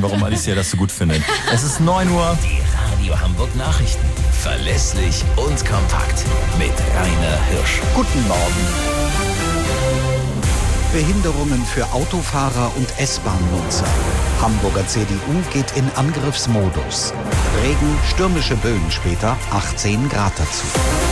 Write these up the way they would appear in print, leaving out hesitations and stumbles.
warum Alicia das so gut findet. Es ist 9 Uhr. Die Radio Hamburg Nachrichten. Verlässlich und kompakt. Mit Rainer Hirsch. Guten Morgen. Behinderungen für Autofahrer und S-Bahn-Nutzer. Hamburger CDU geht in Angriffsmodus. Regen, stürmische Böen später, 18 Grad dazu.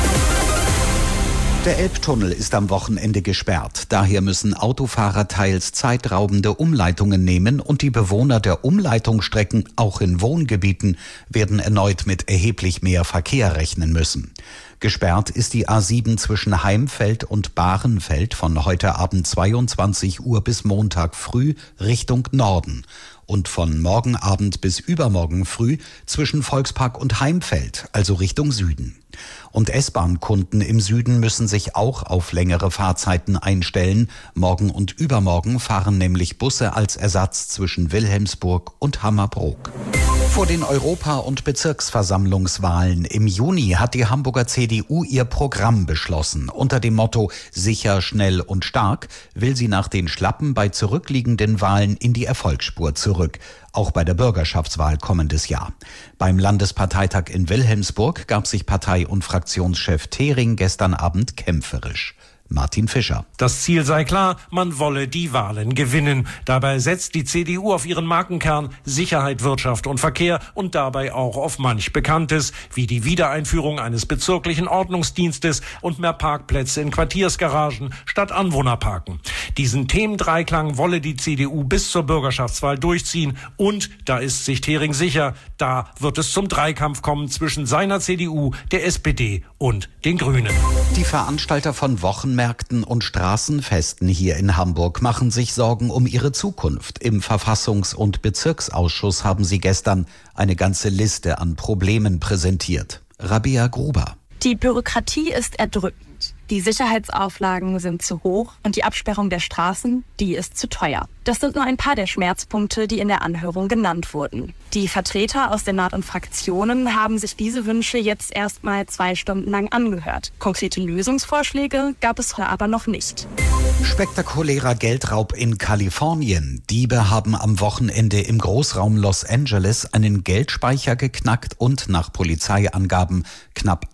Der Elbtunnel ist am Wochenende gesperrt. Daher müssen Autofahrer teils zeitraubende Umleitungen nehmen und die Bewohner der Umleitungsstrecken, auch in Wohngebieten, werden erneut mit erheblich mehr Verkehr rechnen müssen. Gesperrt ist die A7 zwischen Heimfeld und Bahrenfeld von heute Abend 22 Uhr bis Montag früh Richtung Norden und von morgen Abend bis übermorgen früh zwischen Volkspark und Heimfeld, also Richtung Süden. Und S-Bahn-Kunden im Süden müssen sich auch auf längere Fahrzeiten einstellen. Morgen und übermorgen fahren nämlich Busse als Ersatz zwischen Wilhelmsburg und Hammerbrook. Vor den Europa- und Bezirksversammlungswahlen im Juni hat die Hamburger CDU ihr Programm beschlossen. Unter dem Motto »Sicher, schnell und stark« will sie nach den Schlappen bei zurückliegenden Wahlen in die Erfolgsspur zurück. Auch bei der Bürgerschaftswahl kommendes Jahr. Beim Landesparteitag in Wilhelmsburg gab sich Partei- und Fraktionschef Thering gestern Abend kämpferisch. Martin Fischer. Das Ziel sei klar, man wolle die Wahlen gewinnen. Dabei setzt die CDU auf ihren Markenkern Sicherheit, Wirtschaft und Verkehr und dabei auch auf manch Bekanntes, wie die Wiedereinführung eines bezirklichen Ordnungsdienstes und mehr Parkplätze in Quartiersgaragen statt Anwohnerparken. Diesen Themendreiklang wolle die CDU bis zur Bürgerschaftswahl durchziehen und, da ist sich Thering sicher, da wird es zum Dreikampf kommen zwischen seiner CDU, der SPD und den Grünen. Die Veranstalter von Wochenmärkten und Straßenfesten hier in Hamburg machen sich Sorgen um ihre Zukunft. Im Verfassungs- und Bezirksausschuss haben sie gestern eine ganze Liste an Problemen präsentiert. Rabea Gruber. Die Bürokratie ist erdrückend. Die Sicherheitsauflagen sind zu hoch und die Absperrung der Straßen, die ist zu teuer. Das sind nur ein paar der Schmerzpunkte, die in der Anhörung genannt wurden. Die Vertreter aus den Senat und Fraktionen haben sich diese Wünsche jetzt erstmal 2 Stunden lang angehört. Konkrete Lösungsvorschläge gab es aber noch nicht. Spektakulärer Geldraub in Kalifornien. Diebe haben am Wochenende im Großraum Los Angeles einen Geldspeicher geknackt und nach Polizeiangaben knapp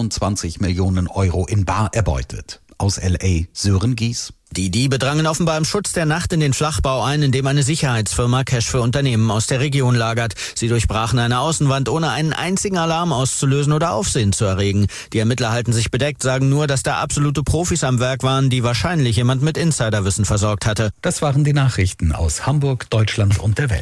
28 Millionen Euro in bar erbeutet. Aus L.A. Sören Gies. Die Diebe drangen offenbar im Schutz der Nacht in den Flachbau ein, in dem eine Sicherheitsfirma Cash für Unternehmen aus der Region lagert. Sie durchbrachen eine Außenwand, ohne einen einzigen Alarm auszulösen oder Aufsehen zu erregen. Die Ermittler halten sich bedeckt, sagen nur, dass da absolute Profis am Werk waren, die wahrscheinlich jemand mit Insiderwissen versorgt hatte. Das waren die Nachrichten aus Hamburg, Deutschland und der Welt.